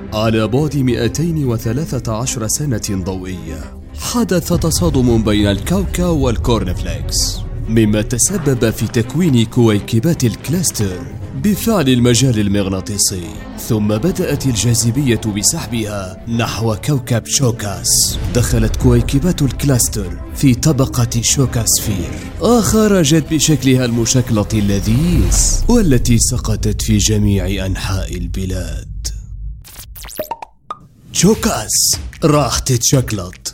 على بعد 213 سنة ضوئية حدث تصادم بين الكاوكاو والكورنفليكس، مما تسبب في تكوين كويكبات الكلاستر بفعل المجال المغناطيسي، ثم بدأت الجاذبية بسحبها نحو كوكب شوكاس. دخلت كويكبات الكلاستر في طبقة شوكاسفير، خرجت بشكلها المشكلة اللذيذ والتي سقطت في جميع أنحاء البلاد. شوكاس راح تتشكلط.